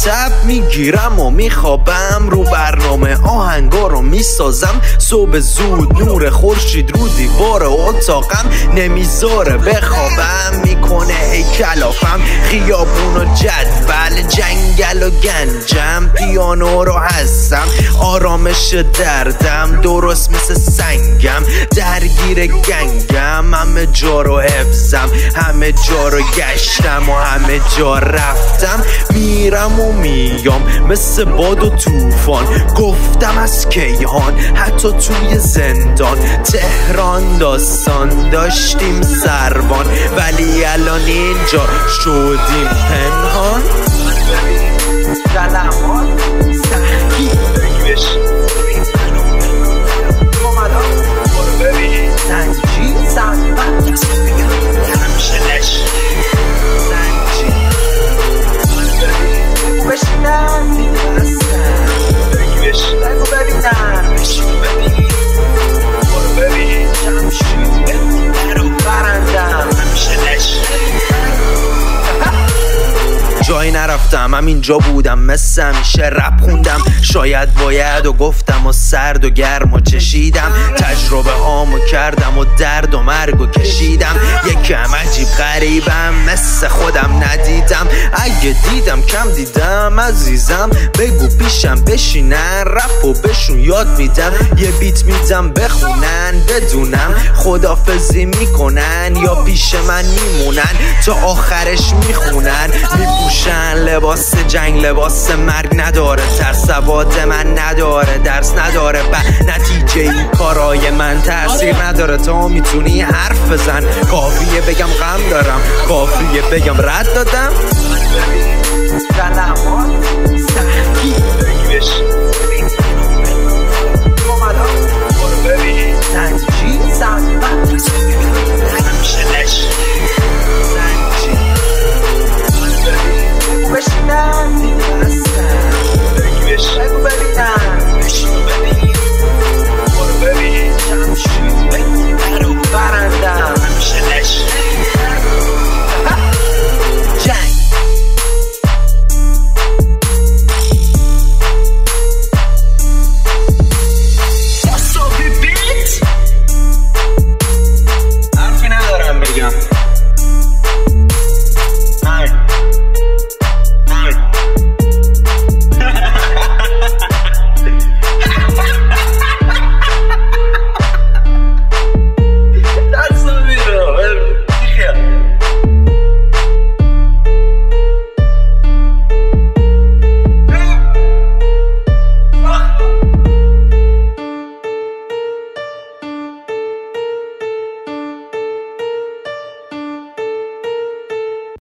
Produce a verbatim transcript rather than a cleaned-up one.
تب میگیرم و میخوابم، رو برنامه آهنگا رو میسازم. صبح زود نور خورشید رو دیوار اتاقم نمیذاره بخوابم، میکنه هی کلافم. خیابون و جدول، جنگل و گنجم، پیانو رو هستم، آرامش دردم، درست مثل سنگم، درگیر گنگم. همه جا رو حفظم، همه جا رو گشتم و همه جا رفتم. میرم و میام مثل باد و توفان، گفتم از کیهان حتی توی زندان. تهران داستان داشتیم سربان، ولی الان اینجا شدیم پنهان. کلمات سخی بگیرش سنجی سنبت همشنش سنجی بشینم دیگه هستم بگیرش بگو ببینم بشین ببین برو ببین جمشید برو برندم همشنش. جایی نرفتم، همینجا بودم مثل همیشه رپ خوندم. شاید باید و گفتم و سرد و گرم و چشیدم، تجربه هامو کردم و درد و مرگ و کشیدم. یکم عجیب غریبم مثل خودم ندیدم، اگه دیدم کم دیدم عزیزم. بگو پیشم بشینن رپ و بهشون یاد میدم، یه بیت میدم بخونن بدونم خدافظی میکنن یا پیش من میمونن تا آخرش میخونن. میپوشن لباس جنگ، لباس مرگ نداره، ترس سواد من نداره، درس نداره، به نتیجه این کارای من تأثیر نداره. تا میتونی حرف بزن، کافیه بگم غم دارم، کافیه بگم رد دادم. سلام